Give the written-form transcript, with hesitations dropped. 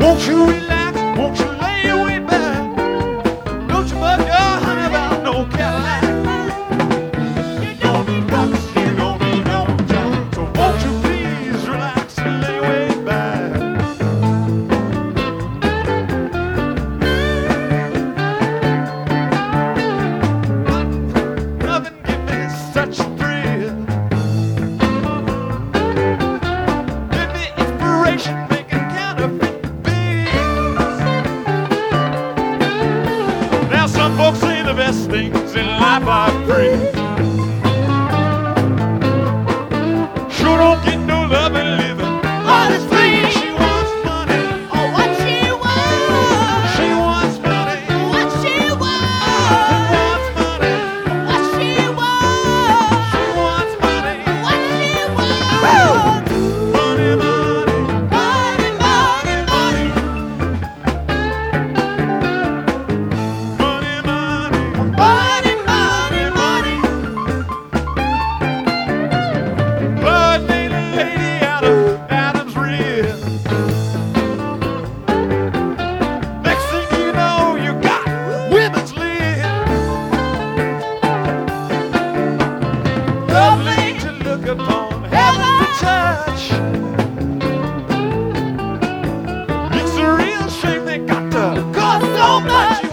Won't you relax? Won't you lay your way back? Don't you bug your honey about no Cadillac. You don't need rocks, you don't need no jack. So won't you please relax and lay your way back? Nothing gives me such a thrill. Give me inspiration, making counterfeit bills. Now some folks say the best things in life are free. Sure don't get no love in living honestly. She wants money. Oh, what she wants. She wants money. What she Wants wants. money. What she wants. She wants money. What she wants. Money, money. Money, money, money. Money, money. Money, money, money. Blood made a lady out of Adam's rib. Next thing you know, you got women's lib. Lovely to look upon, heaven to touch. It's a real shame they got to cost so much.